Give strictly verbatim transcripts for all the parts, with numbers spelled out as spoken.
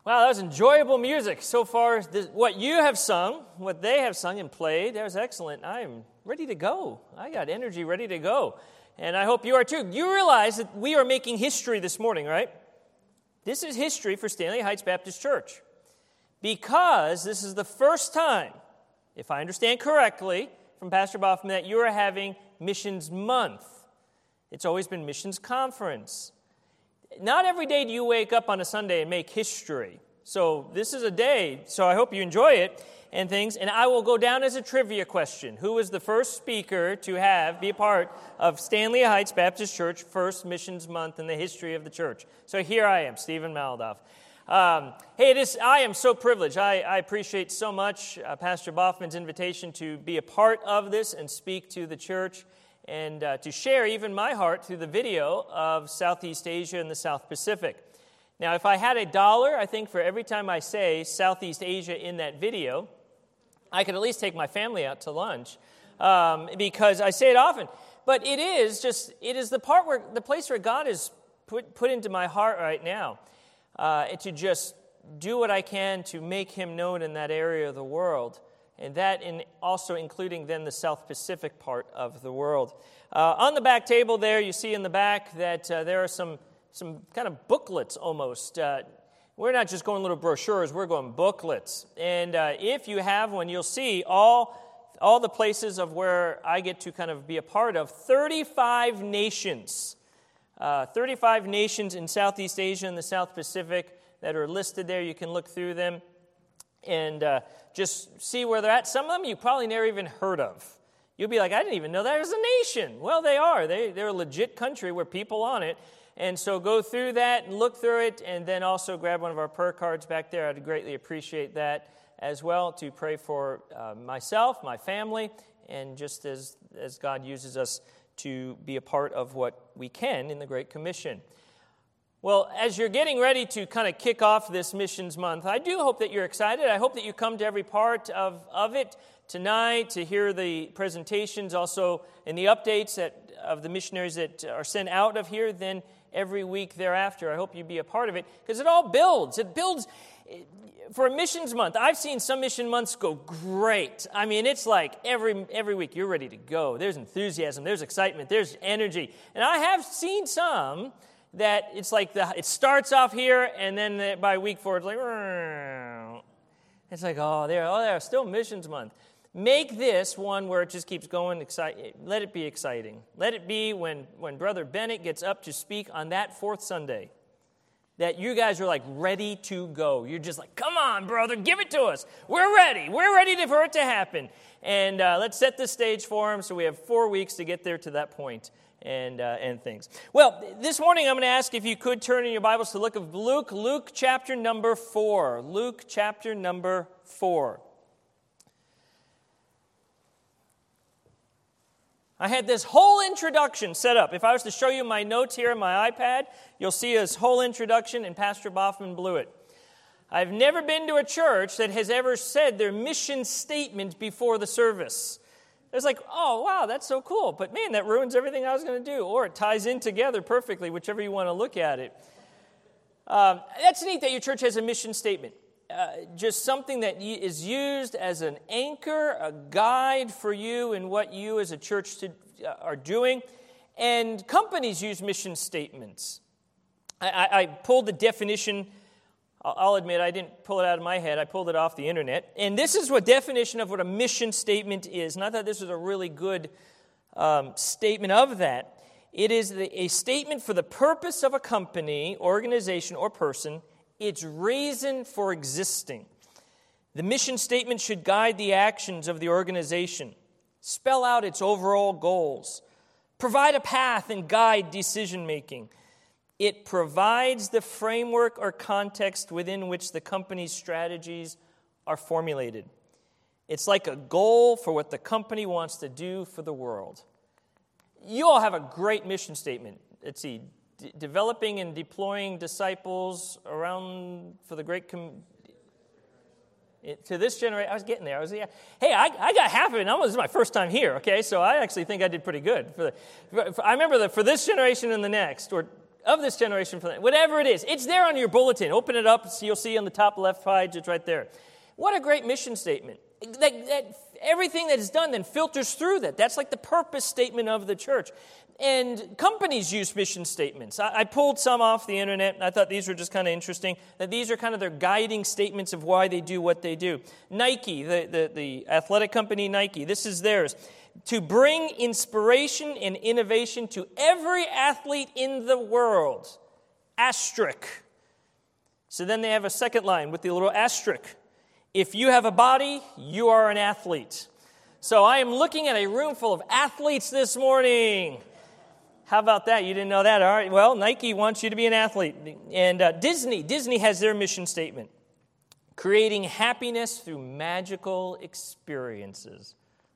Wow, that was enjoyable music so far. This, what you have sung, what they have sung and played, that was excellent. I am ready to go. I got energy ready to go. And I hope you are too. You realize that we are making history this morning, right? This is history for Stanley Heights Baptist Church. Because this is the first time, if I understand correctly, from Pastor Boffman, that you are having Missions Month. It's always been Missions Conference. Not every day do you wake up on a Sunday and make history. So this is a day, so I hope you enjoy it and things. And I will go down as a trivia question. Who was the first speaker to have, be a part of Stanley Heights Baptist Church first Missions Month in the history of the church? So here I am, Stephen Maldoff. Um, hey, it is, I am so privileged. I, I appreciate so much uh, Pastor Boffman's invitation to be a part of this and speak to the church and uh, to share even my heart through the video of Southeast Asia and the South Pacific. Now, if I had a dollar, I think for every time I say Southeast Asia in that video, I could at least take my family out to lunch um, because I say it often. But it is just, it is the part where, the place where God has put, put into my heart right now uh, to just do what I can to make Him known in that area of the world. And that in also including then the South Pacific part of the world. Uh, on the back table there, you see in the back that uh, there are some, some kind of booklets almost. Uh, we're not just going little brochures, we're going booklets. And uh, if you have one, you'll see all, all the places of where I get to kind of be a part of. thirty-five nations. Uh, thirty-five nations in Southeast Asia and the South Pacific that are listed there. You can look through them and uh, just see where they're at. Some of them you probably never even heard of. You'll be like, I didn't even know that was a nation. Well, they are. They, they're a legit country with people on it. And so go through that and look through it, and then also grab one of our prayer cards back there. I'd greatly appreciate that as well, to pray for uh, myself, my family, and just as, as God uses us to be a part of what we can in the Great Commission. Well, as you're getting ready to kind of kick off this Missions Month, I do hope that you're excited. I hope that you come to every part of, of it tonight to hear the presentations, also in the updates that of the missionaries that are sent out of here, then every week thereafter. I hope you be a part of it, because it all builds. It builds for a Missions Month. I've seen some mission months go great. I mean, it's like every every week you're ready to go. There's enthusiasm, there's excitement, there's energy. And I have seen some that it's like the it starts off here, and then by week four, it's like, it's like, oh, there, oh, there, still Missions Month. Make this one where it just keeps going. Excite, let it be exciting. Let it be when, when Brother Bennett gets up to speak on that fourth Sunday, that you guys are like ready to go. You're just like, come on, brother, give it to us. We're ready. We're ready to, for it to happen. And uh, let's set the stage for him, so we have four weeks to get there to that point. And uh, and things. Well, this morning I'm going to ask if you could turn in your Bibles to the book of Luke, Luke chapter number four. Luke chapter number four. I had this whole introduction set up. If I was to show you my notes here on my iPad, you'll see this whole introduction, and Pastor Boffman blew it. I've never been to a church that has ever said their mission statement before the service. It's like, oh, wow, that's so cool. But man, that ruins everything I was going to do. Or it ties in together perfectly, whichever you want to look at it. Um, that's neat that your church has a mission statement. Uh, just something that is used as an anchor, a guide for you in what you as a church to, uh, are doing. And companies use mission statements. I, I, I pulled the definition. I'll admit I didn't pull it out of my head. I pulled it off the internet. And this is what definition of what a mission statement is. And I thought this was a really good um, statement of that. It is the, a statement for the purpose of a company, organization, or person, its reason for existing. The mission statement should guide the actions of the organization, spell out its overall goals, provide a path and guide decision-making. It provides the framework or context within which the company's strategies are formulated. It's like a goal for what the company wants to do for the world. You all have a great mission statement. Let's see, D- developing and deploying disciples around for the great com- to this generation. I was getting there. I was yeah. Hey, I, I got half of it. And this is my first time here. Okay, so I actually think I did pretty good. For, the, for I remember that for this generation and the next, or of this generation, whatever it is. It's there on your bulletin. Open it up, so you'll see on the top left page, it's right there. What a great mission statement. That, that everything that is done then filters through that. That's like the purpose statement of the church. And companies use mission statements. I, I pulled some off the internet, and I thought these were just kind of interesting, that these are kind of their guiding statements of why they do what they do. Nike, the, the, the athletic company Nike, this is theirs. To bring inspiration and innovation to every athlete in the world. Asterisk. So then they have a second line with the little asterisk. If you have a body, you are an athlete. So I am looking at a room full of athletes this morning. How about that? You didn't know that? All right. Well, Nike wants you to be an athlete. And uh, Disney, Disney has their mission statement. Creating happiness through magical experiences.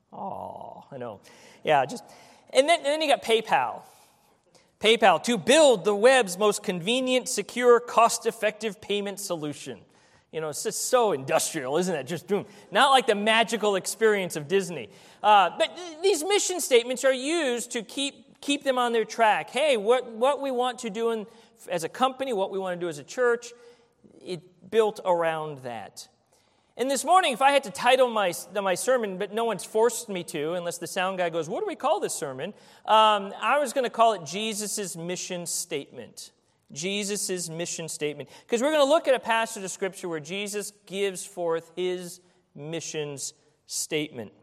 Oh, I know. Yeah, just, and then, and then you got PayPal. PayPal, to build the web's most convenient, secure, cost-effective payment solution. You know, it's just so industrial, isn't it? Just doing, not like the magical experience of Disney. Uh, but th- these mission statements are used to keep keep them on their track. Hey, what, what we want to do in, as a company, what we want to do as a church, it built around that. And this morning, if I had to title my my sermon, but no one's forced me to, unless the sound guy goes, what do we call this sermon? Um, I was going to call it Jesus' Mission Statement. Jesus' mission statement. Because we're going to look at a passage of Scripture where Jesus gives forth his missions statement.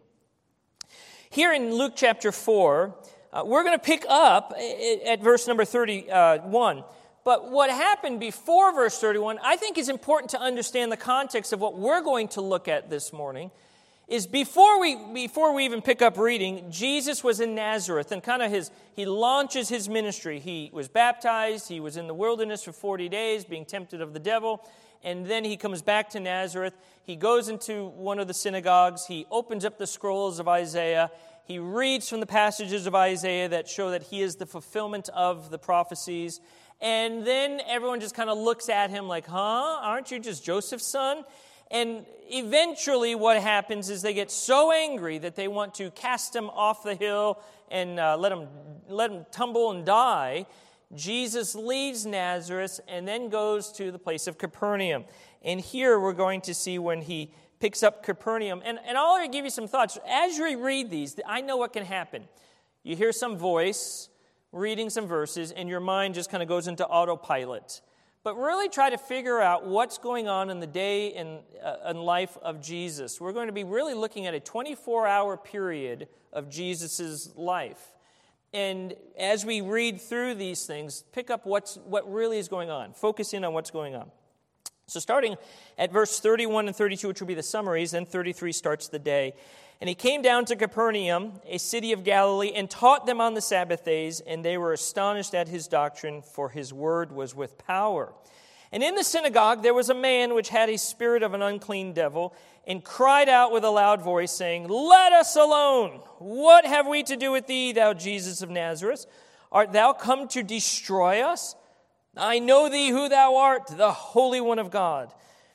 Here in Luke chapter four, uh, we're going to pick up at verse number thirty-one. But what happened before verse thirty-one, I think is important to understand the context of what we're going to look at this morning, is before we before we even pick up reading, Jesus was in Nazareth, and kind of his he launches his ministry. He was baptized, he was in the wilderness for forty days, being tempted of the devil, and then he comes back to Nazareth. He goes into one of the synagogues, he opens up the scrolls of Isaiah, he reads from the passages of Isaiah that show that he is the fulfillment of the prophecies, and then everyone just kind of looks at him like, huh, aren't you just Joseph's son? And eventually what happens is they get so angry that they want to cast him off the hill and uh, let him let him tumble and die. Jesus leaves Nazareth and then goes to the place of Capernaum. And here we're going to see when he picks up Capernaum. And, and I'll give you some thoughts. As you read these, I know what can happen. You hear some voice reading some verses, and your mind just kind of goes into autopilot. But really try to figure out what's going on in the day and uh, in life of Jesus. We're going to be really looking at a twenty-four hour period of Jesus' life. And as we read through these things, pick up what's what really is going on. Focus in on what's going on. So starting at verse thirty-one and thirty-two, which will be the summaries, then thirty-three starts the day. And he came down to Capernaum, a city of Galilee, and taught them on the Sabbath days, and they were astonished at his doctrine, for his word was with power. And in the synagogue there was a man which had a spirit of an unclean devil, and cried out with a loud voice, saying, Let us alone! What have we to do with thee, thou Jesus of Nazareth? Art thou come to destroy us? I know thee who thou art, the Holy One of God.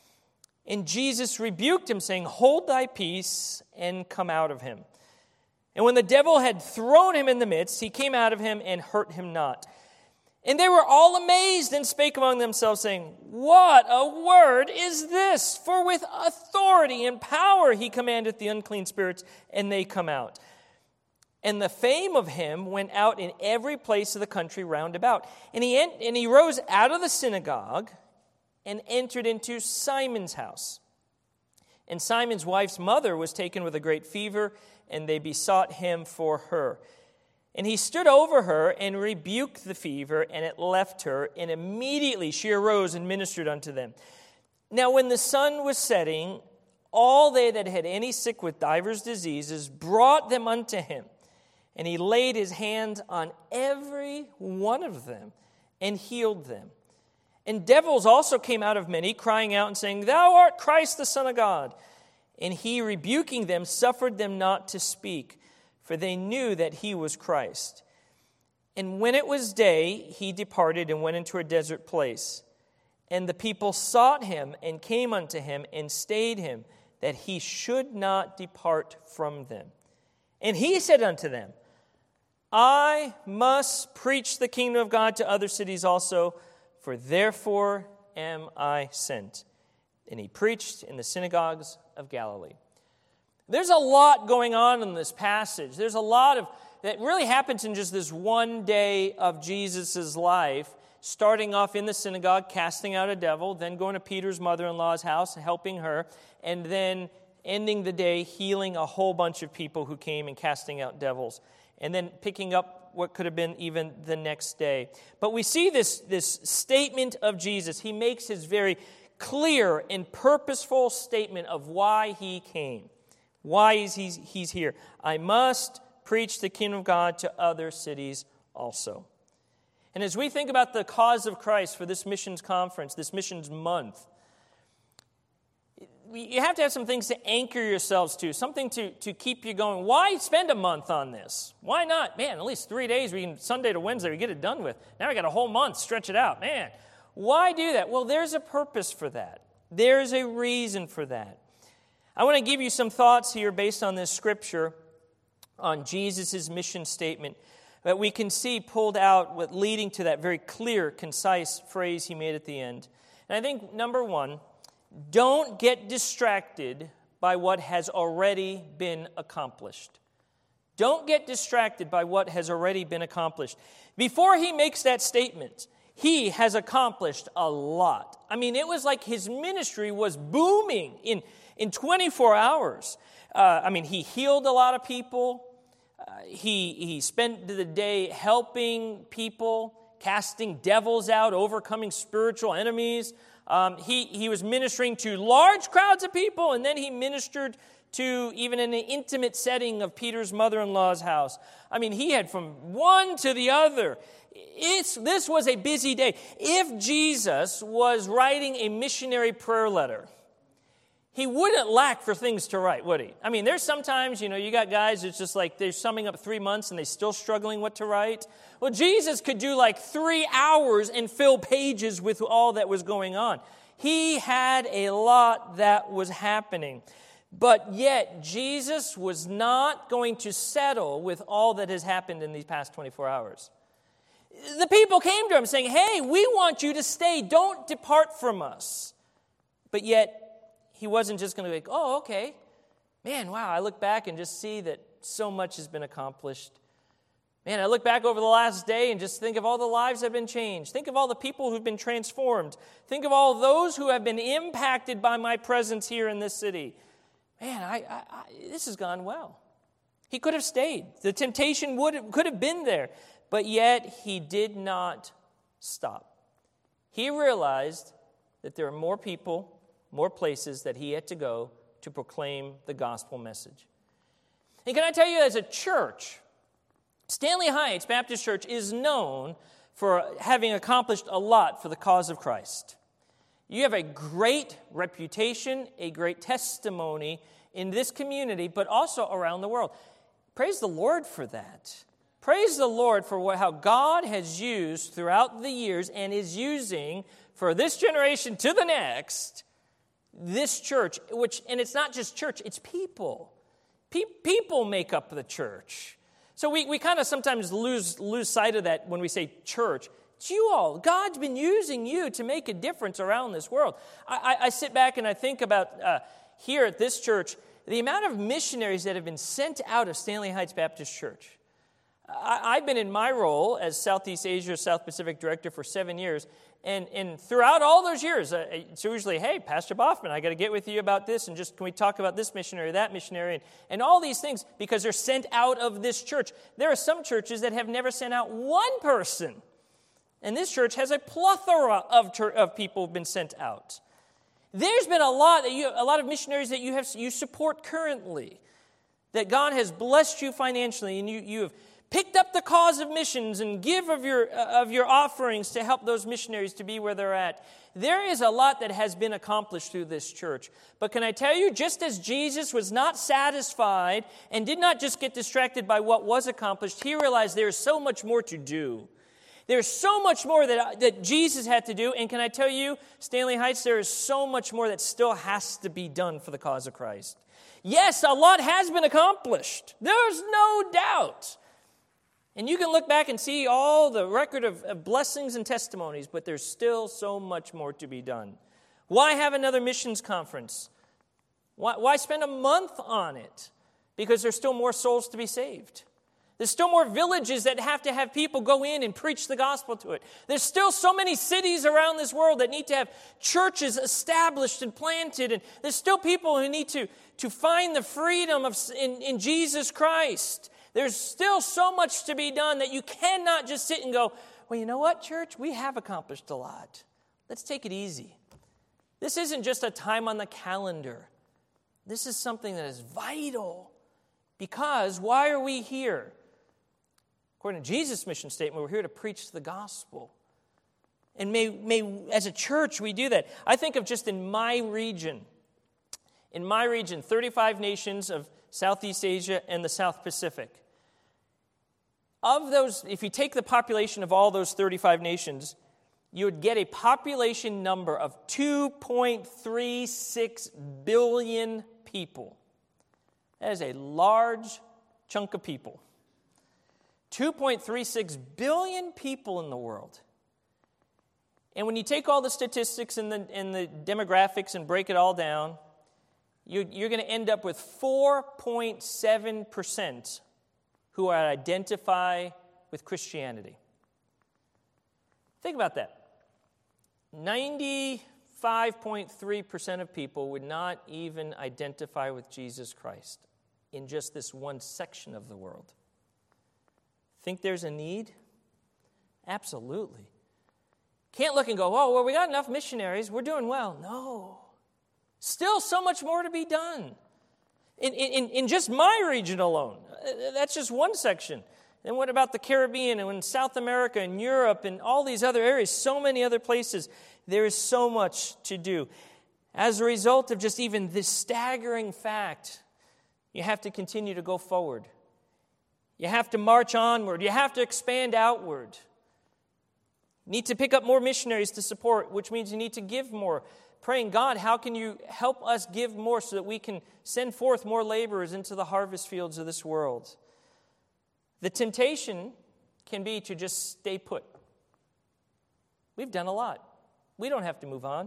And Jesus rebuked him, saying, Hold thy peace, and come out of him. And when the devil had thrown him in the midst, he came out of him and hurt him not. And they were all amazed and spake among themselves, saying, What a word is this? For with authority and power he commandeth the unclean spirits, and they come out. And the fame of him went out in every place of the country round about. And he, en- and he rose out of the synagogue and entered into Simon's house. And Simon's wife's mother was taken with a great fever, and they besought him for her. And he stood over her and rebuked the fever, and it left her, and immediately she arose and ministered unto them. Now when the sun was setting, all they that had any sick with divers diseases brought them unto him. And he laid his hands on every one of them and healed them. And devils also came out of many, crying out and saying, Thou art Christ the Son of God. And he, rebuking them, suffered them not to speak, for they knew that he was Christ. And when it was day, he departed and went into a desert place. And the people sought him and came unto him and stayed him, that he should not depart from them. And he said unto them, I must preach the kingdom of God to other cities also, for therefore am I sent. And he preached in the synagogues of Galilee. There's a lot going on in this passage. There's a lot of that really happens in just this one day of Jesus' life, starting off in the synagogue, casting out a devil, then going to Peter's mother-in-law's house, helping her, and then ending the day healing a whole bunch of people who came and casting out devils, and then picking up what could have been even the next day. But we see this, this statement of Jesus. He makes his very clear and purposeful statement of why he came. Why is he he's here? I must preach the kingdom of God to other cities also. And as we think about the cause of Christ for this missions conference, this missions month, you have to have some things to anchor yourselves to, something to, to keep you going. Why spend a month on this? Why not? Man, at least three days, we can Sunday to Wednesday, we get it done with. Now we got a whole month, stretch it out. Man, why do that? Well, there's a purpose for that. There's a reason for that. I want to give you some thoughts here based on this scripture on Jesus' mission statement that we can see pulled out with leading to that very clear, concise phrase he made at the end. And I think, number one, don't get distracted by what has already been accomplished. Don't get distracted by what has already been accomplished. Before he makes that statement, he has accomplished a lot. I mean, it was like his ministry was booming in, in twenty-four hours. Uh, I mean, he healed a lot of people. Uh, he, he spent the day helping people, casting devils out, overcoming spiritual enemies. Um, he, he was ministering to large crowds of people, and then he ministered to even in an intimate setting of Peter's mother-in-law's house. I mean, he had from one to the other. It's, this was a busy day. If Jesus was writing a missionary prayer letter, he wouldn't lack for things to write, would he? I mean, there's sometimes, you know, you got guys, it's just like they're summing up three months and they're still struggling what to write. Well, Jesus could do like three hours and fill pages with all that was going on. He had a lot that was happening. But yet, Jesus was not going to settle with all that has happened in these past twenty-four hours. The people came to him saying, hey, we want you to stay. Don't depart from us. But yet, he wasn't just going to be like, oh, okay. Man, wow, I look back and just see that so much has been accomplished. Man, I look back over the last day and just think of all the lives that have been changed. Think of all the people who've been transformed. Think of all those who have been impacted by my presence here in this city. Man, I, I, I, this has gone well. He could have stayed. The temptation would have, could have been there. But yet, he did not stop. He realized that there are more people, more places that he had to go to proclaim the gospel message. And can I tell you, as a church, Stanley Heights Baptist Church is known for having accomplished a lot for the cause of Christ. You have a great reputation, a great testimony in this community, but also around the world. Praise the Lord for that. Praise the Lord for what, how God has used throughout the years and is using for this generation to the next, this church, which, and it's not just church, it's people. Pe- people make up the church. So we, we kind of sometimes lose, lose sight of that when we say church. It's you all. God's been using you to make a difference around this world. I, I, I sit back and I think about uh, here at this church, the amount of missionaries that have been sent out of Stanley Heights Baptist Church. I, I've been in my role as Southeast Asia, South Pacific Director for seven years, and, and throughout all those years, uh, it's usually, hey, Pastor Boffman, I got to get with you about this, and just can we talk about this missionary, that missionary, and, and all these things, because they're sent out of this church. There are some churches that have never sent out one person, and this church has a plethora of, church, of people who've been sent out. There's been a lot that you, a lot of missionaries that you have you support currently, that God has blessed you financially, and you you have picked up the cause of missions and give of your of your offerings to help those missionaries to be where they're at. There is a lot that has been accomplished through this church. But can I tell you, just as Jesus was not satisfied and did not just get distracted by what was accomplished, he realized there is so much more to do. There's so much more that, that Jesus had to do. And can I tell you, Stanley Heights, there is so much more that still has to be done for the cause of Christ. Yes, a lot has been accomplished. There's no doubt. And you can look back and see all the record of, of blessings and testimonies, but there's still so much more to be done. Why have another missions conference? Why, why spend a month on it? Because there's still more souls to be saved. There's still more villages that have to have people go in and preach the gospel to it. There's still so many cities around this world that need to have churches established and planted. And there's still people who need to, to find the freedom of in, in Jesus Christ. There's still so much to be done that you cannot just sit and go, well, you know what, church? We have accomplished a lot. Let's take it easy. This isn't just a time on the calendar. This is something that is vital. Because why are we here? According to Jesus' mission statement, we're here to preach the gospel. And may, may, as a church, we do that. I think of just in my region, in my region, thirty-five nations of Southeast Asia and the South Pacific. Of those, if you take the population of all those thirty-five nations, you would get a population number of two point three six billion people. That is a large chunk of people. two point three six billion people in the world. And when you take all the statistics and the, and the demographics and break it all down, you, you're going to end up with four point seven percent who identify with Christianity. Think about that. ninety-five point three percent of people would not even identify with Jesus Christ in just this one section of the world. Think there's a need? Absolutely. Can't look and go, oh, well, we got enough missionaries. We're doing well. No. Still so much more to be done. In, in, in just my region alone. That's just one section. And what about the Caribbean and South America and Europe and all these other areas? So many other places. There is so much to do. As a result of just even this staggering fact, you have to continue to go forward. You have to march onward. You have to expand outward. You need to pick up more missionaries to support, which means you need to give more. Praying, God, how can you help us give more so that we can send forth more laborers into the harvest fields of this world? The temptation can be to just stay put. We've done a lot. We don't have to move on.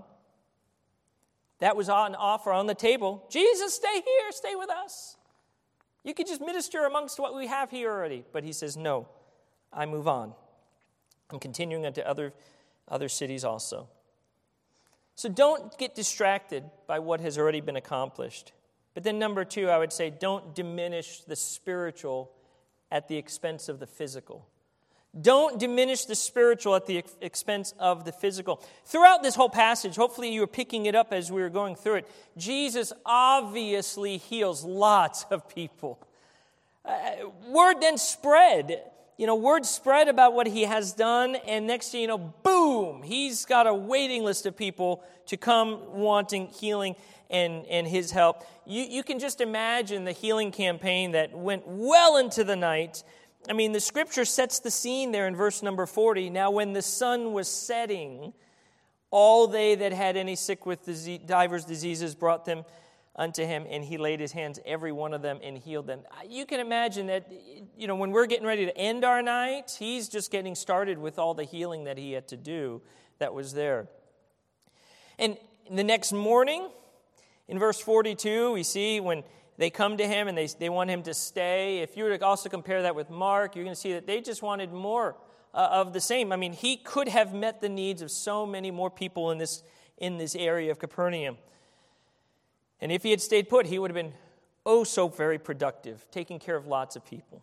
That was on offer on the table. Jesus, stay here, stay with us. You could just minister amongst what we have here already. But he says, no, I move on. I'm continuing into other, other cities also. So don't get distracted by what has already been accomplished. But then number two, I would say, don't diminish the spiritual at the expense of the physical. Don't diminish the spiritual at the expense of the physical. Throughout this whole passage, hopefully you were picking it up as we were going through it, Jesus obviously heals lots of people. Uh, word then spread. You know, word spread about what he has done, and next thing you know, boom, he's got a waiting list of people to come wanting healing and, and his help. You, you can just imagine the healing campaign that went well into the night. I mean, the scripture sets the scene there in verse number forty. Now, when the sun was setting, all they that had any sick with disease, divers diseases brought them unto him, and he laid his hands, every one of them, and healed them. You can imagine that, you know, when we're getting ready to end our night, he's just getting started with all the healing that he had to do that was there. And the next morning, in verse forty-two, we see when they come to him and they, they want him to stay. If you were to also compare that with Mark, you're going to see that they just wanted more uh, of the same. I mean, he could have met the needs of so many more people in this, in this area of Capernaum. And if he had stayed put, he would have been oh so very productive, taking care of lots of people.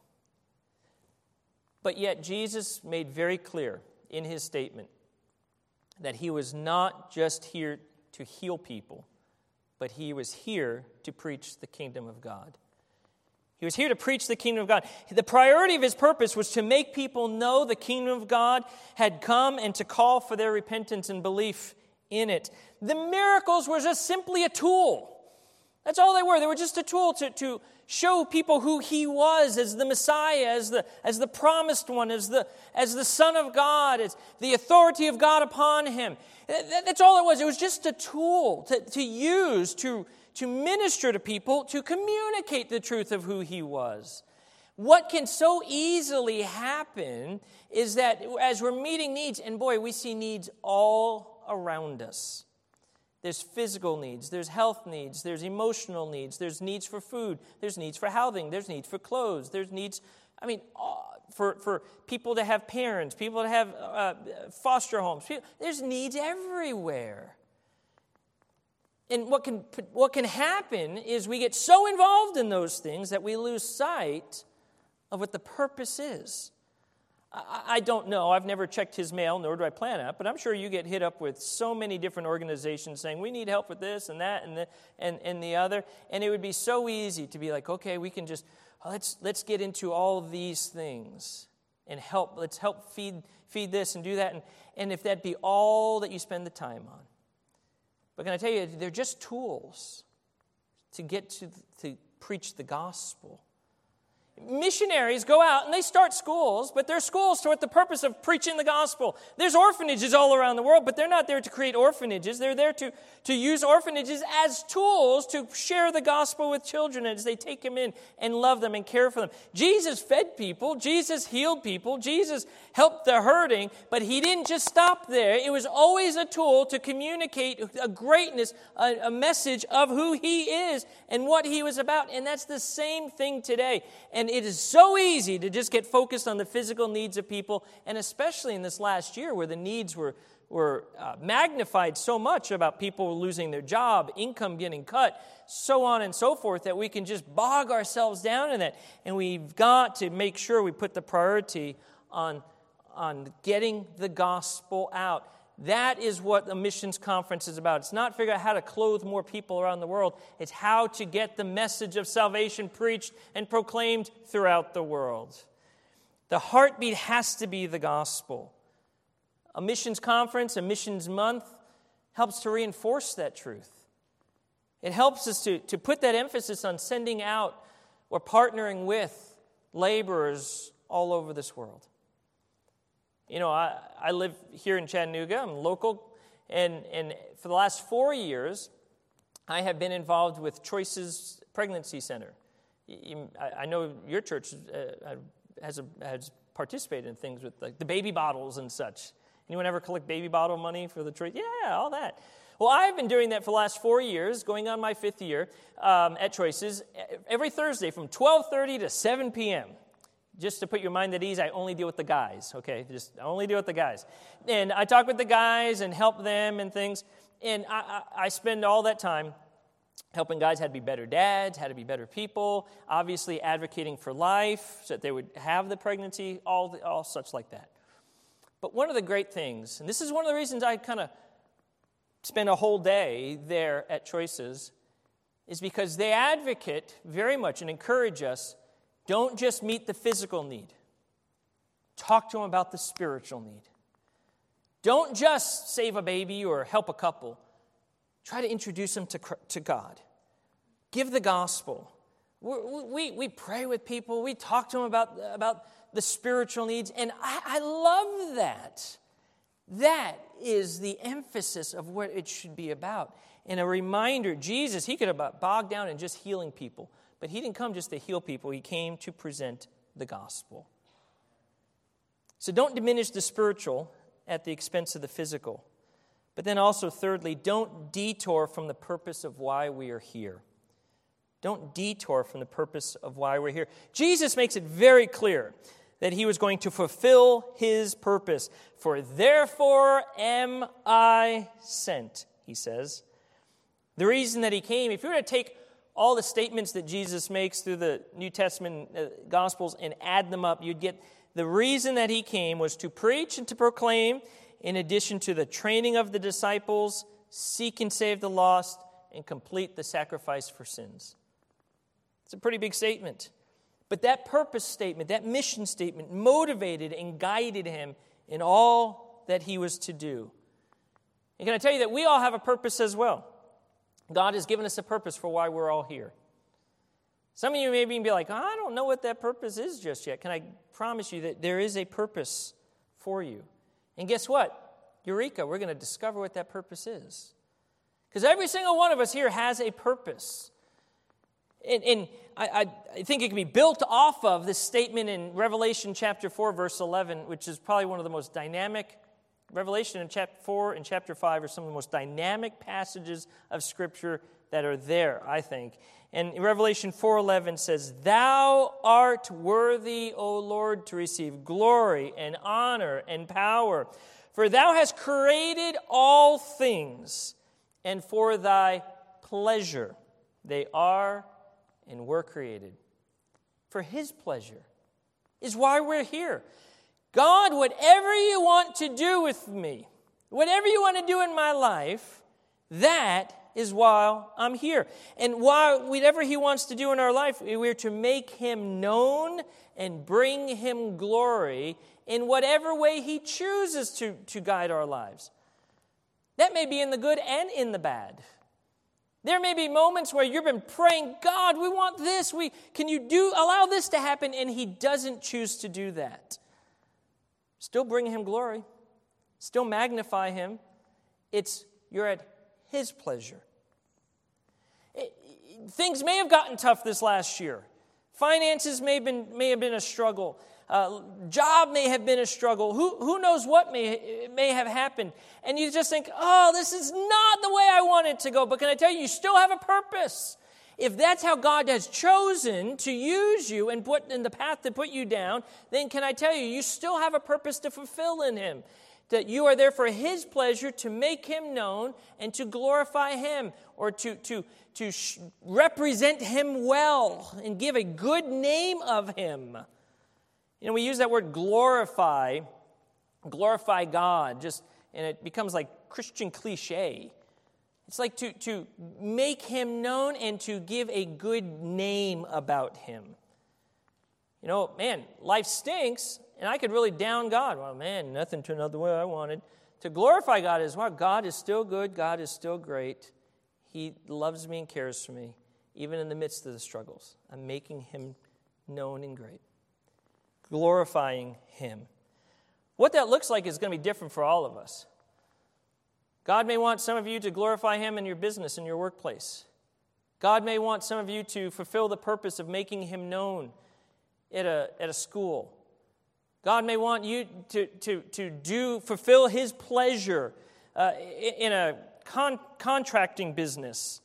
But yet Jesus made very clear in his statement that he was not just here to heal people, but he was here to preach the kingdom of God. He was here to preach the kingdom of God. The priority of his purpose was to make people know the kingdom of God had come and to call for their repentance and belief in it. The miracles were just simply a tool. That's all they were. They were just a tool to, to show people who he was as the Messiah, as the, as the promised one, as the, as the Son of God, as the authority of God upon him. That's all it was. It was just a tool to, to use to, to minister to people, to communicate the truth of who he was. What can so easily happen is that as we're meeting needs, and boy, we see needs all around us. There's physical needs, there's health needs, there's emotional needs, there's needs for food, there's needs for housing, there's needs for clothes, there's needs, I mean, for, for people to have parents, people to have uh, foster homes. There's needs everywhere. And what can, what can happen is we get so involved in those things that we lose sight of what the purpose is. I don't know. I've never checked his mail, nor do I plan on, but I'm sure you get hit up with so many different organizations saying, we need help with this and that and the, and, and the other. And it would be so easy to be like, okay, we can just, let's let's get into all of these things and help. Let's help feed feed this and do that. And, and if that be all that you spend the time on. But can I tell you, they're just tools to get to, to preach the gospel. Missionaries go out and they start schools, but they're schools toward the purpose of preaching the gospel. There's orphanages all around the world, but they're not there to create orphanages. They're there to, to use orphanages as tools to share the gospel with children as they take them in and love them and care for them. Jesus fed people. Jesus healed people. Jesus helped the hurting, but he didn't just stop there. It was always a tool to communicate a greatness, a, a message of who he is and what he was about. And that's the same thing today. And it is so easy to just get focused on the physical needs of people, and especially in this last year where the needs were, were uh, magnified so much about people losing their job, income getting cut, so on and so forth, that we can just bog ourselves down in that. And we've got to make sure we put the priority on, on getting the gospel out. That is what the missions conference is about. It's not figuring out how to clothe more people around the world. It's how to get the message of salvation preached and proclaimed throughout the world. The heartbeat has to be the gospel. A missions conference, a missions month, helps to reinforce that truth. It helps us to, to put that emphasis on sending out or partnering with laborers all over this world. You know, I, I live here in Chattanooga. I'm local. And, and for the last four years, I have been involved with Choices Pregnancy Center. You, I, I know your church uh, has, a, has participated in things with like the baby bottles and such. Anyone ever collect baby bottle money for the church? Yeah, all that. Well, I've been doing that for the last four years, going on my fifth year um, at Choices, every Thursday from twelve thirty to seven p.m., Just to put your mind at ease, I only deal with the guys, okay? Just I only deal with the guys. And I talk with the guys and help them and things. And I, I, I spend all that time helping guys how to be better dads, how to be better people, obviously advocating for life so that they would have the pregnancy, all, the, all such like that. But one of the great things, and this is one of the reasons I kind of spend a whole day there at Choices, is because they advocate very much and encourage us. Don't just meet the physical need. Talk to them about the spiritual need. Don't just save a baby or help a couple. Try to introduce them to, to God. Give the gospel. We, we, we pray with people. We talk to them about, about the spiritual needs. And I, I love that. That is the emphasis of what it should be about. And a reminder, Jesus, he could have bogged down in just healing people. But he didn't come just to heal people. He came to present the gospel. So don't diminish the spiritual at the expense of the physical. But then also, thirdly, don't detour from the purpose of why we are here. Don't detour from the purpose of why we're here. Jesus makes it very clear that he was going to fulfill his purpose. For therefore am I sent, he says. The reason that he came, if you were to take all the statements that Jesus makes through the New Testament uh, Gospels and add them up, you'd get the reason that he came was to preach and to proclaim, in addition to the training of the disciples, seek and save the lost, and complete the sacrifice for sins. It's a pretty big statement. But that purpose statement, that mission statement, motivated and guided him in all that he was to do. And can I tell you that we all have a purpose as well? God has given us a purpose for why we're all here. Some of you may be like, oh, I don't know what that purpose is just yet. Can I promise you that there is a purpose for you? And guess what? Eureka, we're going to discover what that purpose is. Because every single one of us here has a purpose. And, and I, I think it can be built off of this statement in Revelation chapter four, verse eleven, which is probably one of the most dynamic. Revelation in chapter four and chapter five are some of the most dynamic passages of Scripture that are there, I think. And Revelation four eleven says, "Thou art worthy, O Lord, to receive glory and honor and power, for thou hast created all things, and for thy pleasure they are and were created." For his pleasure is why we're here. God, whatever you want to do with me, whatever you want to do in my life, that is why I'm here. And why, whatever he wants to do in our life, we're to make him known and bring him glory in whatever way he chooses to, to guide our lives. That may be in the good and in the bad. There may be moments where you've been praying, God, we want this. We can you do allow this to happen? And he doesn't choose to do that. Still bring him glory. Still magnify him. It's you're at his pleasure. It, things may have gotten tough this last year. Finances may have been, may have been a struggle. Uh, job may have been a struggle. Who, who knows what may, may have happened. And you just think, oh, this is not the way I want it to go. But can I tell you, you still have a purpose. If that's how God has chosen to use you and put in the path to put you down, then can I tell you, you still have a purpose to fulfill in him. That you are there for his pleasure, to make him known and to glorify him, or to, to, to sh- represent him well and give a good name of him. You know, we use that word glorify, glorify God, just and it becomes like Christian cliche. It's like to, to make him known and to give a good name about him. You know, man, life stinks, and I could really down God. Well, man, nothing turned out the way I wanted. To glorify God is, well, God is still good, God is still great. He loves me and cares for me, even in the midst of the struggles. I'm making him known and great. Glorifying him. What that looks like is going to be different for all of us. God may want some of you to glorify him in your business, in your workplace. God may want some of you to fulfill the purpose of making him known at a, at a school. God may want you to, to, to do fulfill his pleasure uh, in a con- contracting business,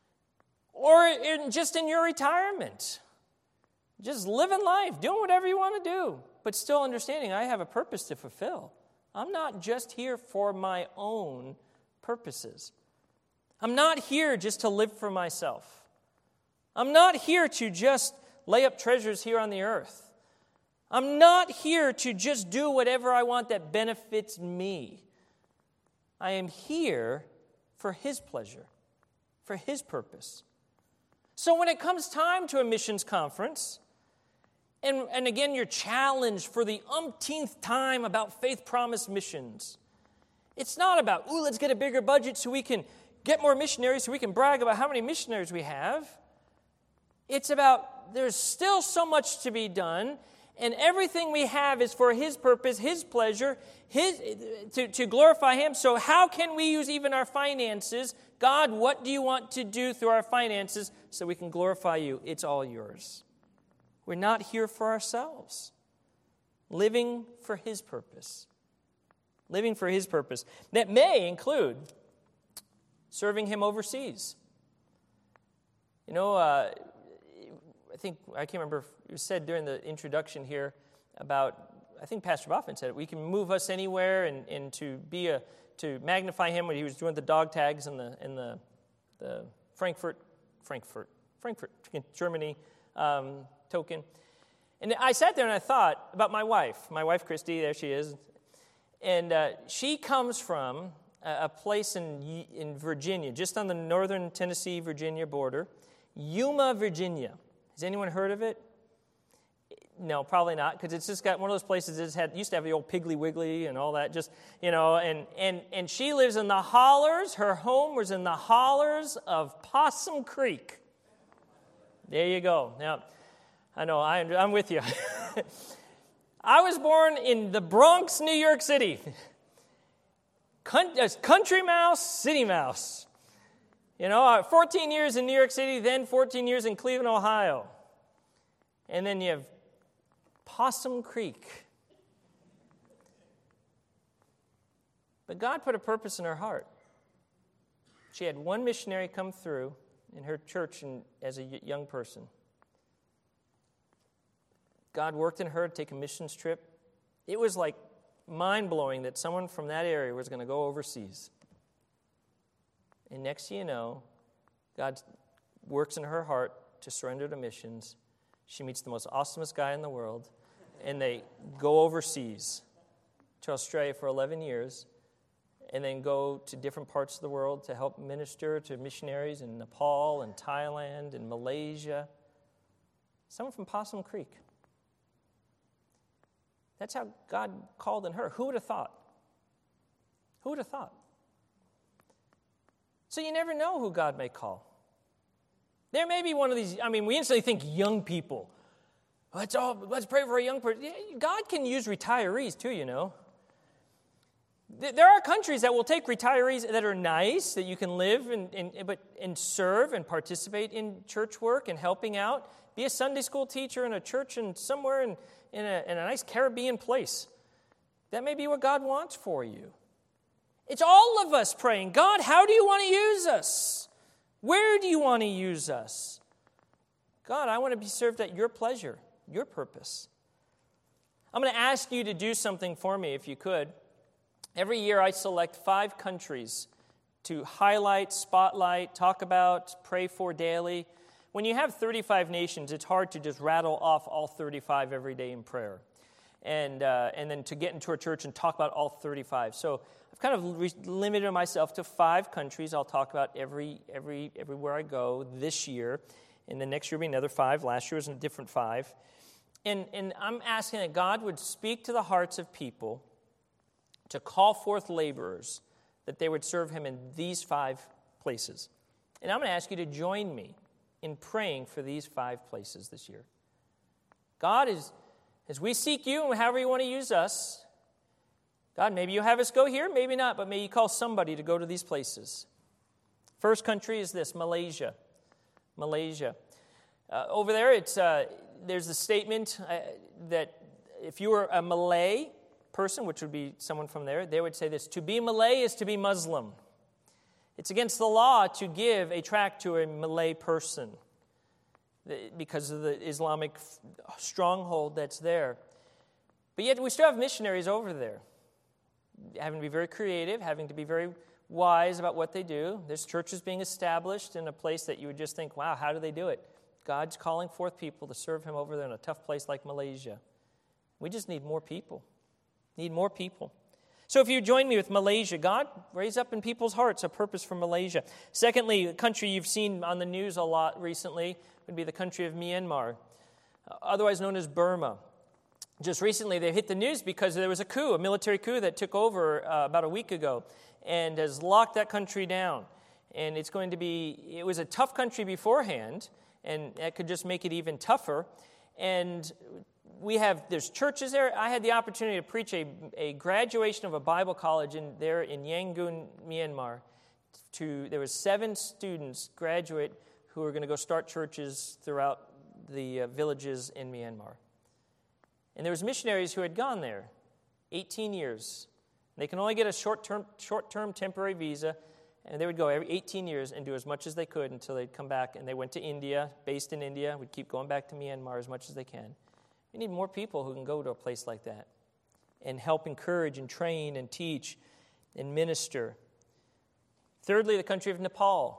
or in, just in your retirement. Just living life, doing whatever you want to do, but still understanding I have a purpose to fulfill. I'm not just here for my own purposes. I'm not here just to live for myself. I'm not here to just lay up treasures here on the earth. I'm not here to just do whatever I want that benefits me. I am here for his pleasure, for his purpose. So when it comes time to a missions conference, and, and again, you're challenged for the umpteenth time about Faith Promise missions. It's not about, ooh, let's get a bigger budget so we can get more missionaries, so we can brag about how many missionaries we have. It's about there's still so much to be done, and everything we have is for his purpose, his pleasure, his to, to glorify him. So how can we use even our finances? God, what do you want to do through our finances so we can glorify you? It's all yours. We're not here for ourselves. Living for his purpose. Living for his purpose. That may include serving him overseas. You know, uh, I think, I can't remember, it was said during the introduction here about, I think Pastor Boffman said it, we can move us anywhere and, and to be a, to magnify him when he was doing the dog tags in the, in the, the Frankfurt, Frankfurt, Frankfurt, Germany um, token. And I sat there and I thought about my wife, my wife Christy, there she is. And uh, she comes from a, a place in in Virginia, just on the northern Tennessee-Virginia border, Yuma, Virginia. Has anyone heard of it? No, probably not, because it's just got one of those places that had used to have the old Piggly Wiggly and all that. Just you know, and and and she lives in the hollers. Her home was in the hollers of Possum Creek. There you go. Now, I know I, I'm with you. I was born in the Bronx, New York City. Country mouse, city mouse. You know, uh, fourteen years in New York City, then fourteen years in Cleveland, Ohio. And then you have Possum Creek. But God put a purpose in her heart. She had one missionary come through in her church and as a young person. God worked in her to take a missions trip. It was like mind-blowing that someone from that area was going to go overseas. And next thing you know, God works in her heart to surrender to missions. She meets the most awesomest guy in the world, and they go overseas to Australia for eleven years, and then go to different parts of the world to help minister to missionaries in Nepal and Thailand and Malaysia. Someone from Possum Creek. That's how God called in her. Who would have thought? Who would have thought? So you never know who God may call. There may be one of these, I mean, we instantly think young people. Let's all, let's pray for a young person. God can use retirees too, you know. There are countries that will take retirees that are nice, that you can live and, and, but, and serve and participate in church work and helping out. Be a Sunday school teacher in a church and somewhere in, in, a, in a nice Caribbean place. That may be what God wants for you. It's all of us praying, God, how do you want to use us? Where do you want to use us? God, I want to be served at your pleasure, your purpose. I'm going to ask you to do something for me, if you could. Every year I select five countries to highlight, spotlight, talk about, pray for daily. When you have thirty-five nations, it's hard to just rattle off all thirty-five every day in prayer. And uh, and then to get into a church and talk about all thirty-five. So I've kind of re- limited myself to five countries I'll talk about every every everywhere I go this year. And then next year will be another five. Last year was a different five. And, and I'm asking that God would speak to the hearts of people to call forth laborers, that they would serve him in these five places. And I'm going to ask you to join me in praying for these five places this year. God, is, as we seek you and however you want to use us, God, maybe you have us go here, maybe not, but may you call somebody to go to these places. First country is this, Malaysia. Malaysia. Uh, over there, it's uh, there's a statement uh, that if you were a Malay person, which would be someone from there, they would say this: to be Malay is to be Muslim. It's against the law to give a tract to a Malay person because of the Islamic stronghold that's there. But yet we still have missionaries over there, having to be very creative, having to be very wise about what they do. There's churches being established in a place that you would just think, wow, how do they do it? God's calling forth people to serve him over there in a tough place like Malaysia. We just need more people. Need more people. So if you join me with Malaysia, God, raise up in people's hearts a purpose for Malaysia. Secondly, a country you've seen on the news a lot recently would be the country of Myanmar, otherwise known as Burma. Just recently, they hit the news because there was a coup, a military coup that took over uh, about a week ago and has locked that country down. And it's going to be, it was a tough country beforehand, and that could just make it even tougher. And we have, there's churches there. I had the opportunity to preach a, a graduation of a Bible college in there in Yangon, Myanmar. To, there was seven students graduate who are going to go start churches throughout the uh, villages in Myanmar. And there was missionaries who had gone there eighteen years. They can only get a short-term, short-term temporary visa, and they would go every eighteen years and do as much as they could until they'd come back. And they went to India, based in India, would keep going back to Myanmar as much as they can. We need more people who can go to a place like that and help encourage and train and teach and minister. Thirdly, the country of Nepal.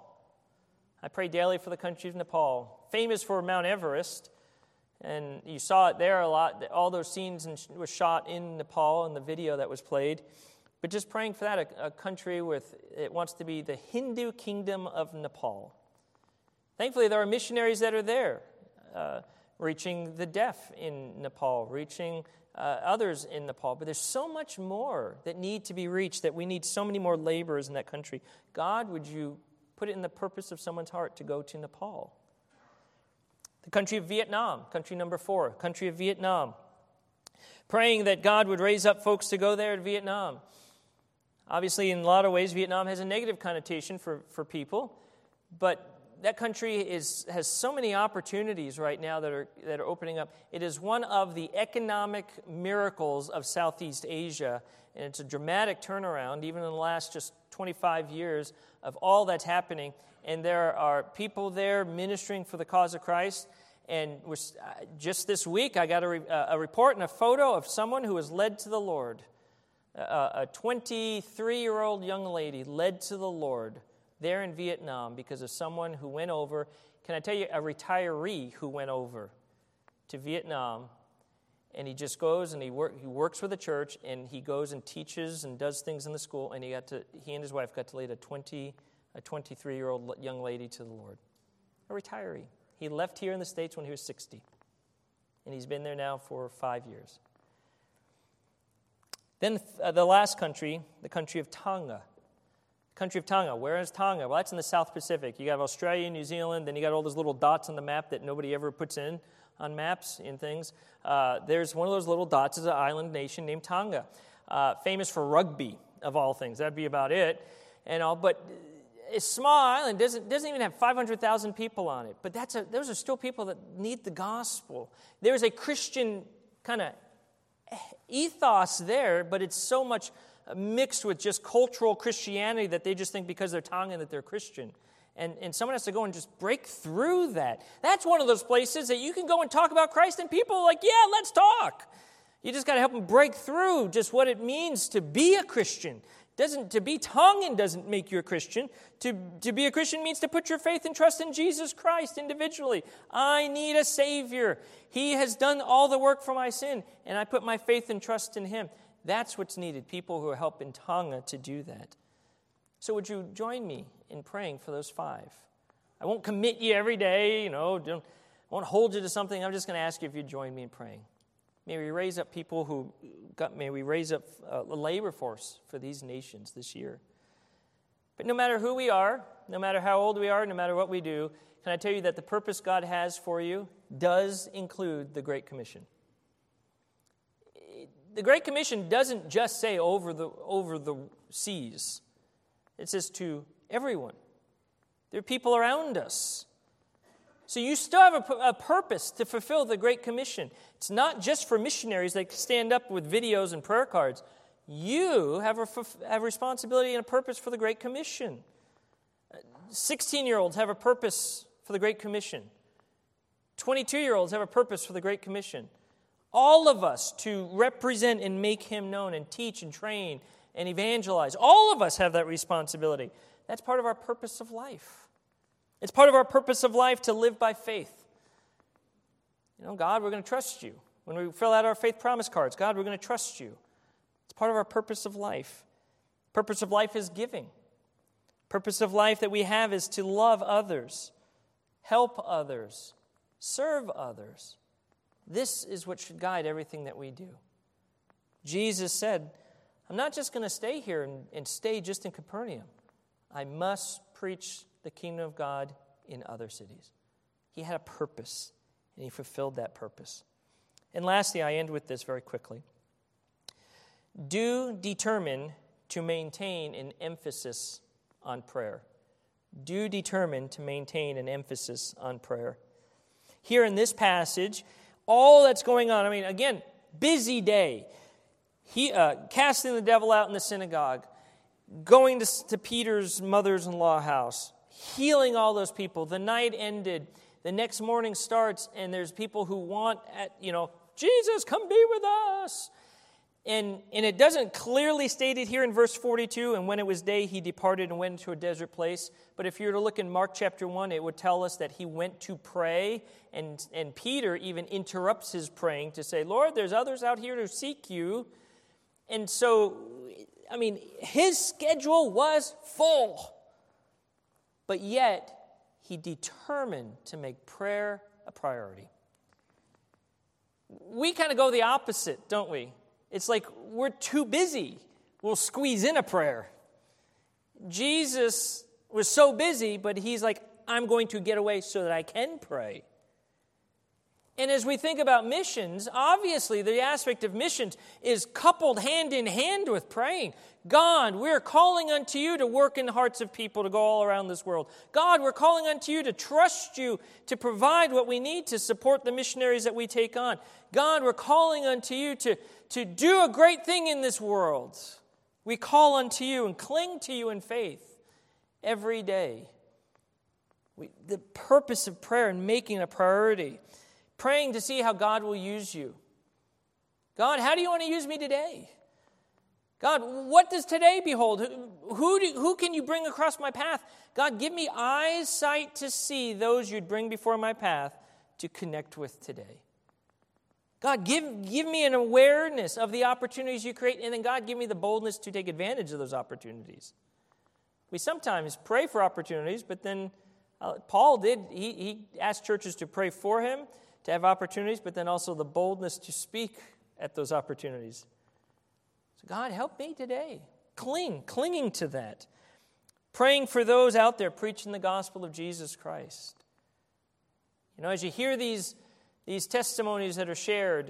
I pray daily for the country of Nepal, famous for Mount Everest, and you saw it there a lot. All those scenes were shot in Nepal in the video that was played. But just praying for that, a, a country with, it wants to be the Hindu kingdom of Nepal. Thankfully, there are missionaries that are there, uh, reaching the deaf in Nepal, reaching uh, others in Nepal. But there's so much more that need to be reached, that we need so many more laborers in that country. God, would you put it in the purpose of someone's heart to go to Nepal? The country of Vietnam, country number four, country of Vietnam. Praying that God would raise up folks to go there to Vietnam. Obviously, in a lot of ways, Vietnam has a negative connotation for, for people. But that country is has so many opportunities right now that are that are opening up. It is one of the economic miracles of Southeast Asia, and it's a dramatic turnaround, even in the last just twenty-five years, of all that's happening. And there are people there ministering for the cause of Christ. And just this week, I got a, re- a report and a photo of someone who was led to the Lord. A twenty-three-year-old young lady led to the Lord there in Vietnam because of someone who went over. Can I tell you, a retiree who went over to Vietnam, and he just goes and he, work, he works with the church, and he goes and teaches and does things in the school, and he got to he and his wife got to lead a twenty, a twenty-three-year-old young lady to the Lord. A retiree. He left here in the States when he was sixty, and he's been there now for five years. Then uh, the last country, the country of Tonga. Country of Tonga. Where is Tonga? Well, that's in the South Pacific. You got Australia, New Zealand, then you got all those little dots on the map that nobody ever puts in on maps and things. Uh, there's one of those little dots is an island nation named Tonga, uh, famous for rugby, of all things. That'd be about it. And all, but a small island doesn't doesn't even have five hundred thousand people on it. But that's a, those are still people that need the gospel. There's a Christian kind of ethos there, but it's so much mixed with just cultural Christianity that they just think because they're Tongan that they're Christian. And, and someone has to go and just break through that. That's one of those places that you can go and talk about Christ and people are like, yeah, let's talk. You just got to help them break through just what it means to be a Christian. Doesn't to be Tongan doesn't make you a Christian. To, to be a Christian means to put your faith and trust in Jesus Christ individually. I need a Savior. He has done all the work for my sin, and I put my faith and trust in Him. That's what's needed, people who are helping Tonga to do that. So would you join me in praying for those five? I won't commit you every day, you know, don't, I won't hold you to something. I'm just going to ask you if you'd join me in praying. May we raise up people who, got, may we raise up a labor force for these nations this year. But no matter who we are, no matter how old we are, no matter what we do, can I tell you that the purpose God has for you does include the Great Commission. The Great Commission doesn't just say over the over the seas. It says to everyone. There are people around us. So you still have a, a purpose to fulfill the Great Commission. It's not just for missionaries that stand up with videos and prayer cards. You have a, have a responsibility and a purpose for the Great Commission. sixteen-year-olds have a purpose for the Great Commission. twenty-two-year-olds have a purpose for the Great Commission. All of us to represent and make Him known and teach and train and evangelize. All of us have that responsibility. That's part of our purpose of life. It's part of our purpose of life to live by faith. You know, God, we're going to trust you. When we fill out our faith promise cards, God, we're going to trust you. It's part of our purpose of life. Purpose of life is giving. Purpose of life that we have is to love others, help others, serve others. This is what should guide everything that we do. Jesus said, I'm not just going to stay here and, and stay just in Capernaum. I must preach the kingdom of God in other cities. He had a purpose, and He fulfilled that purpose. And lastly, I end with this very quickly. Do determine to maintain an emphasis on prayer. Do determine to maintain an emphasis on prayer. Here in this passage, all that's going on, I mean, again, busy day. He uh, casting the devil out in the synagogue, going to, to Peter's mother-in-law house, healing all those people. The night ended. The next morning starts, and there's people who want, at, you know, Jesus, come be with us. And, and it doesn't clearly state it here in verse forty-two, and when it was day, he departed and went to a desert place. But if you were to look in Mark chapter one, it would tell us that he went to pray, and, and Peter even interrupts his praying to say, Lord, there's others out here to seek you. And so, I mean, his schedule was full. But yet, he determined to make prayer a priority. We kind of go the opposite, don't we? It's like we're too busy. We'll squeeze in a prayer. Jesus was so busy, but He's like, I'm going to get away so that I can pray. And as we think about missions, obviously the aspect of missions is coupled hand in hand with praying. God, we're calling unto you to work in the hearts of people to go all around this world. God, we're calling unto you to trust you to provide what we need to support the missionaries that we take on. God, we're calling unto you to, to do a great thing in this world. We call unto you and cling to you in faith every day. We, the purpose of prayer and making a priority. Praying to see how God will use you. God, how do you want to use me today? God, what does today behold? Who, who, do, who can you bring across my path? God, give me eyes, sight to see those you'd bring before my path to connect with today. God, give, give me an awareness of the opportunities you create, and then God, give me the boldness to take advantage of those opportunities. We sometimes pray for opportunities, but then uh, Paul did, he, he asked churches to pray for him, to have opportunities, but then also the boldness to speak at those opportunities. So God, help me today. Cling, clinging to that. Praying for those out there preaching the gospel of Jesus Christ. You know, as you hear these, these testimonies that are shared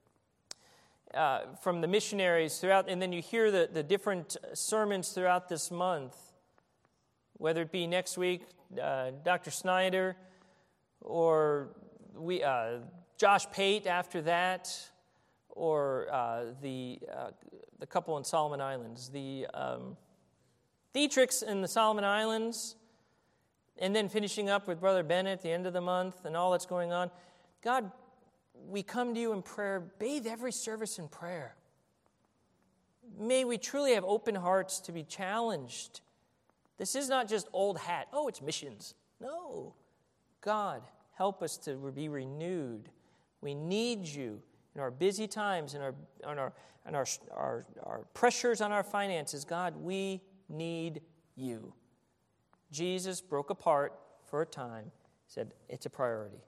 uh, from the missionaries throughout, and then you hear the, the different sermons throughout this month, whether it be next week, uh, Doctor Snyder, or We, uh, Josh Pate after that, or uh, the uh, the couple in Solomon Islands, the um, Dietrichs in the Solomon Islands, and then finishing up with Brother Bennett at the end of the month and all that's going on. God, we come to you in prayer. Bathe every service in prayer. May we truly have open hearts to be challenged. This is not just old hat. Oh, it's missions. No. God, help us to be renewed. We need you in our busy times, in our in our in our, our, our pressures on our finances. God, we need you. Jesus broke apart for a time, said it's a priority.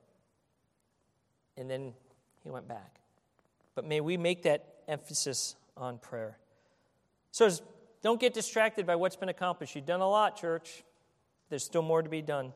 And then he went back. But may we make that emphasis on prayer. So don't get distracted by what's been accomplished. You've done a lot, church. There's still more to be done.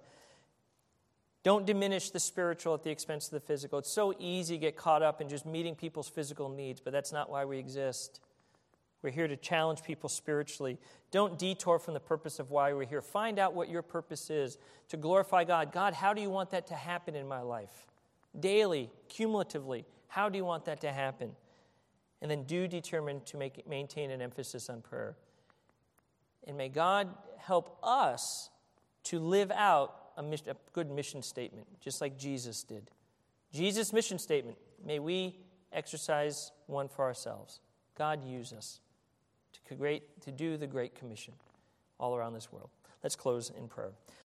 Don't diminish the spiritual at the expense of the physical. It's so easy to get caught up in just meeting people's physical needs, but that's not why we exist. We're here to challenge people spiritually. Don't detour from the purpose of why we're here. Find out what your purpose is, to glorify God. God, how do you want that to happen in my life? Daily, cumulatively, how do you want that to happen? And then do determine to make maintain an emphasis on prayer. And may God help us to live out A, mission, a good mission statement, just like Jesus did. Jesus' mission statement, may we exercise one for ourselves. God, use us to, create, to do the Great Commission all around this world. Let's close in prayer.